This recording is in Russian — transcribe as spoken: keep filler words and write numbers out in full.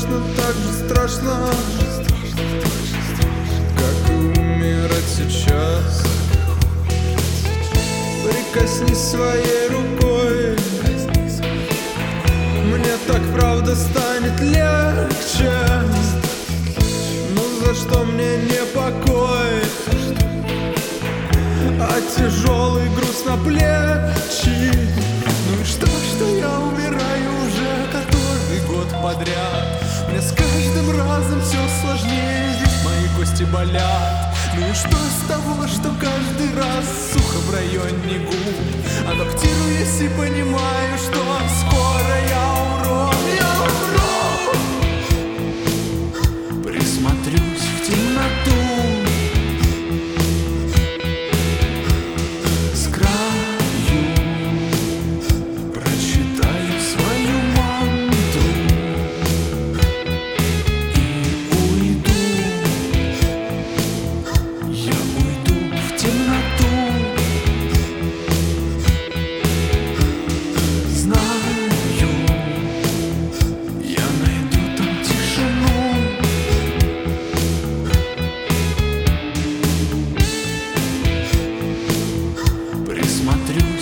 точно так же страшно, как и умирать сейчас. Прикоснись своей рукой, мне так правда станет легче. Ну за что мне не покой, а тяжелый груз на плечи? Ну и что, что я умираю уже который год подряд? Мне с каждым разом все сложнее, здесь мои кости болят. Ну и что с того, что каждый раз сухо в районе губ? Адаптируюсь и понимаю, что скоро я умру. Я умру. Присмотрюсь в темноту, с краю прочитаю свою мантру и уйду. Я уйду в темноту. Знаю, я найду там тишину. Присмотрю